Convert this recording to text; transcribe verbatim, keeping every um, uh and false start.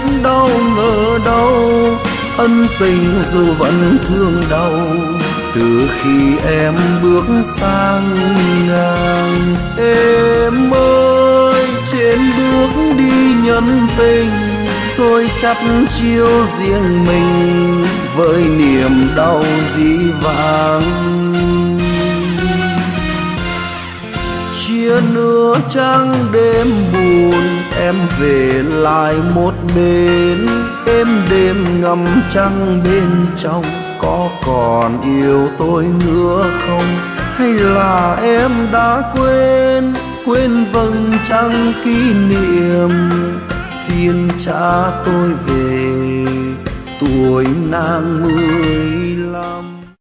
đâu ngờ đâu, ân tình dù vẫn thương đau, từ khi em bước sang ngang. Em ơi trên bước đi nhân tình, tôi chắt chiêu riêng mình với niềm đau dĩ vãng. Chia nửa trăng đêm buồn, em về lại một bên, êm đêm ngắm trăng bên trong, có còn yêu tôi nữa không? Hay là em đã quên, quên vầng trăng kỷ niệm, xin trả tôi về tuổi nàng mười